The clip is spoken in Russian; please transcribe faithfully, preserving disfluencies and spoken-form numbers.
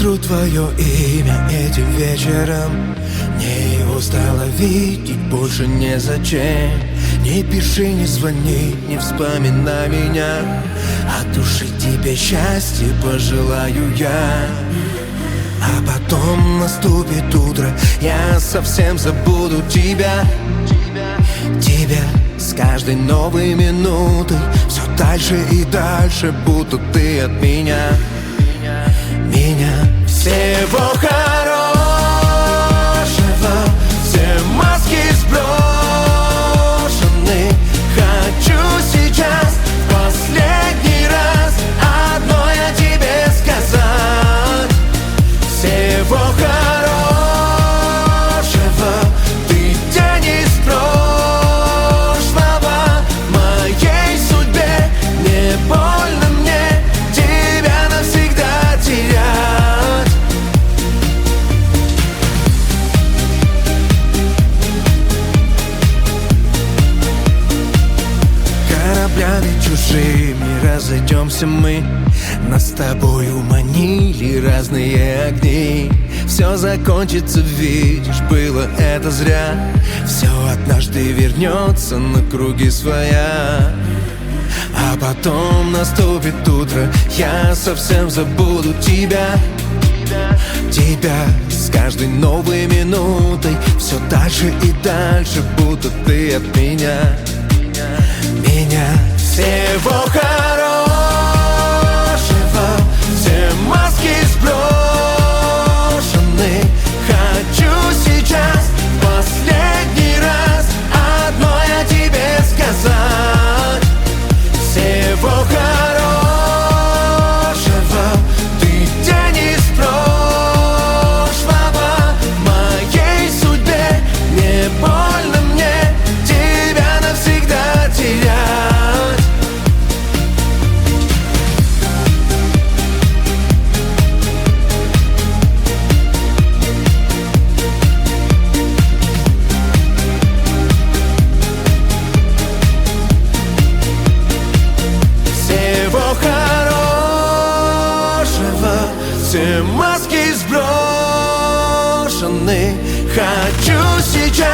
сотру твое имя этим вечером. Мне его стало видеть больше незачем. Не пиши, не звони, не вспоминай меня. От души тебе счастья пожелаю я. А потом наступит утро, я совсем забуду тебя. Тебя с каждой новой минутой все дальше и дальше, будто ты от меня. Меня. Всего хорошего, все маски сброшены. Хочу сейчас в последний раз одно я тебе сказать. Всего хорошего, ты тень из прошлого. Моей судьбе не больно мне тебя навсегда терять. Кораблями чужими разойдемся мы. Нас с тобою манили разные огни. Все закончится, видишь, было это зря. Все однажды вернется на круги своя. А потом наступит утро, я совсем забуду тебя. Тебя с каждой новой минутой все дальше и дальше, будто ты от меня. Меня. Всего хорошего, все маски сброшены. Хочу сейчас в последний раз одно я тебе сказать. Всего хорошего, ты тень из прошлого. Моей судьбе не больно мне тебя навсегда терять. Всего хорошего, все маски сброшены. Хочу сейчас